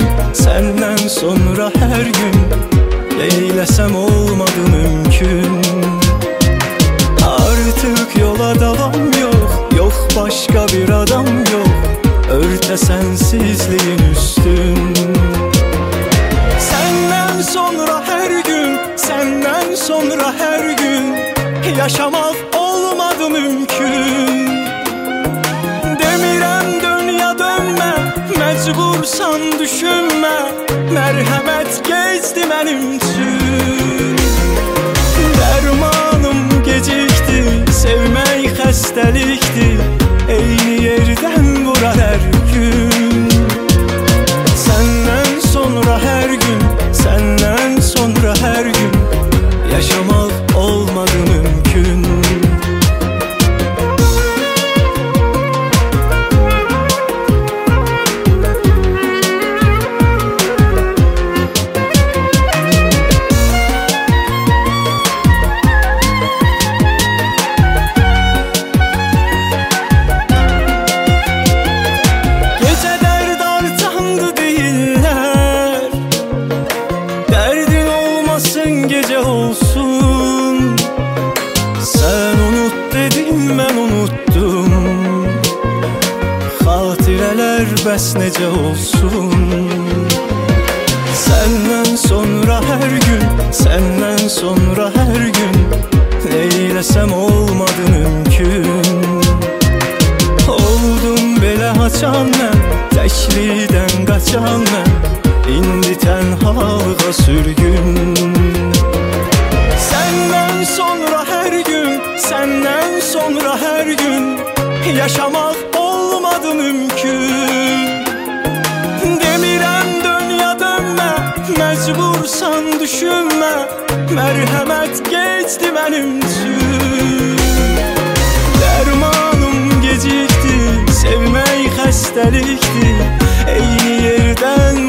senden sonra her gün eylesem olmadı mümkün. Artık yola devam yok, yok başka bir adam yok, örte sensizliğin üstün. Senden sonra her gün, senden sonra her gün yaşamak olmadı mümkün. Demirəm dön ya dönme, mecbursan düşünme, merhamet geçti benim için. Dermanım gecikti, sevmek xəstəlikdir, eyni yerden vurar her gün. Senden sonra her gün, senden sonra her gün yaşamak olmadı mümkün. Gece olsun, sen unut dedin ben unuttum. Hatireler bəs necə olsun. Senden sonra her gün, senden sonra her gün eylesem olmadı mümkün. Oldum belə açan mən, təklikdən qaçan mən, indi tənhalığa sürgün. Senden sonra her gün, senden sonra her gün yaşamak olmadı mümkün. Demirəm dön ya dönme, mecbursan düşünme, merhamet geçti benim için. Dermanım gecikti, sevmek xəstəlikdir, eyni yerden